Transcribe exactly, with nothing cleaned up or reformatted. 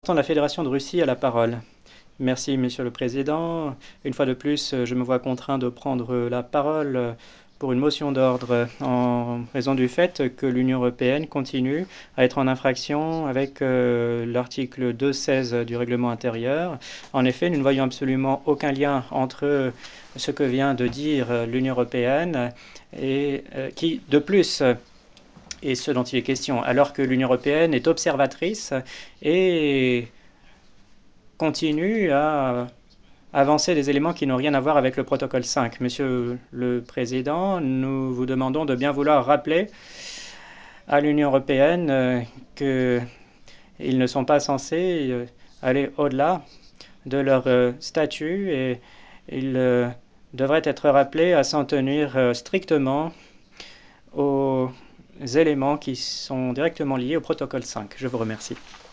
De la Fédération de Russie a la parole. Merci, Monsieur le Président. Une fois de plus, je me vois contraint de prendre la parole pour une motion d'ordre en raison du fait que l'Union européenne continue à être en infraction avec euh, l'article deux seize du règlement intérieur. En effet, nous ne voyons absolument aucun lien entre ce que vient de dire l'Union européenne et euh, qui, de plus, et ce dont il est question, alors que l'Union européenne est observatrice et continue à avancer des éléments qui n'ont rien à voir avec le protocole cinq. Monsieur le Président, nous vous demandons de bien vouloir rappeler à l'Union européenne euh, qu'ils ne sont pas censés euh, aller au-delà de leur euh, statut et ils euh, devraient être rappelés à s'en tenir euh, strictement aux éléments qui sont directement liés au protocole cinq. Je vous remercie.